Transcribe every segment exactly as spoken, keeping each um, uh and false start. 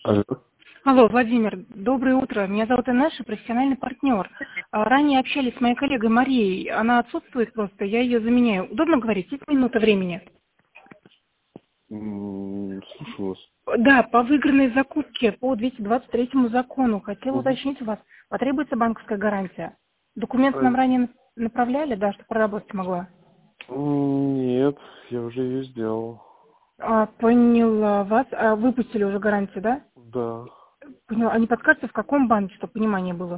Алло. Алло, Владимир, доброе утро. Меня зовут Инесса, профессиональный партнер. А, Ранее общались с моей коллегой Марией. Она отсутствует просто, я ее заменяю. Удобно говорить? Есть минута времени? М, Слушаю вас. Да, по выигранной закупке по двести двадцать третьему закону. Хотела Мгм. уточнить у вас, потребуется банковская гарантия? Документы А, нам ранее направляли, да, чтобы проработать могла? м, Нет, я уже ее сделал. А, поняла вас. А, выпустили уже гарантию, да? Да, Поняла. А не подскажете, в каком банке, чтобы понимание было?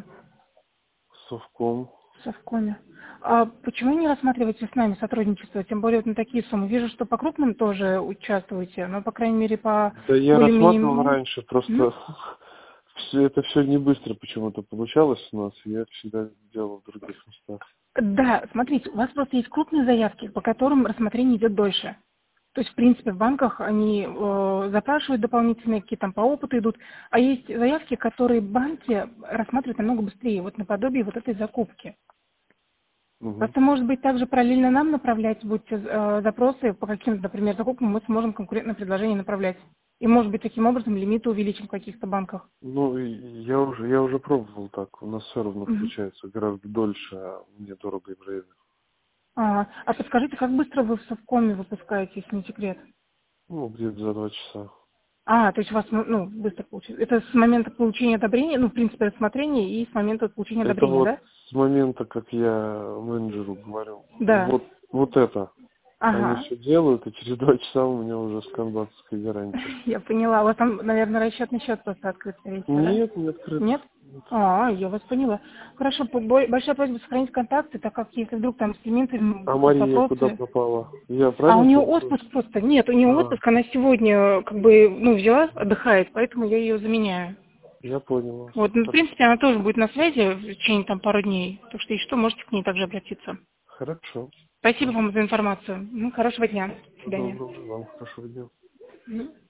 совком. В Совкоме. А почему не рассматриваете с нами сотрудничество? Тем более вот на такие суммы. Вижу, что по крупным тоже участвуете, но, по крайней мере, по Да я более-менее... рассматривал мал- раньше, просто Мгм. все это все не быстро почему-то получалось у нас. Я всегда делал в других местах. Да, смотрите, у вас просто есть крупные заявки, по которым рассмотрение идет дольше. То есть, в принципе, в банках они э, запрашивают дополнительные, какие там по опыту идут, а есть заявки, которые банки рассматривают намного быстрее, вот наподобие вот этой закупки. Мгм. Просто, может быть, также параллельно нам направлять будете э, запросы по каким-то, например, закупкам, мы сможем конкурентное предложение направлять. И, может быть, таким образом лимиты увеличим в каких-то банках. Ну, и я уже, я уже пробовал так. У нас все равно Мгм. получается гораздо дольше, а мне дорого и время. А, а подскажите, как быстро вы в Совкоме выпускаете, если не секрет? Ну, где-то за два часа. А, то есть у вас, ну, ну, быстро получится. Это с момента получения одобрения, ну, в принципе, рассмотрения и с момента получения Это одобрения, вот да? с момента, как я менеджеру говорю, Да. вот, вот это. Они Ага. все делают, и через два часа у меня уже сканбанковская гарантия. Я поняла. У вас там, наверное, расчетный счет просто открыт, скорее всего, да? Нет, не открыт. Нет? Нет. А, я вас поняла. Хорошо, по- бо- большая просьба сохранить контакты, так как если вдруг там с клиентами А будут Мария куда вопросы. пропала? Я А у правильно нее понял? отпуск просто. Нет, у нее А, отпуск, она сегодня э, как бы, ну, взяла, отдыхает, поэтому я ее заменяю. я понял вас. Вот, ну, в Хорошо. принципе, она тоже будет на связи в течение там пару дней. Так что, если что, можете к ней также обратиться. Хорошо. Спасибо Хорошо. вам за информацию. Ну, хорошего дня. До Всего свидания. доброго. Вам хорошего дня. Мгм.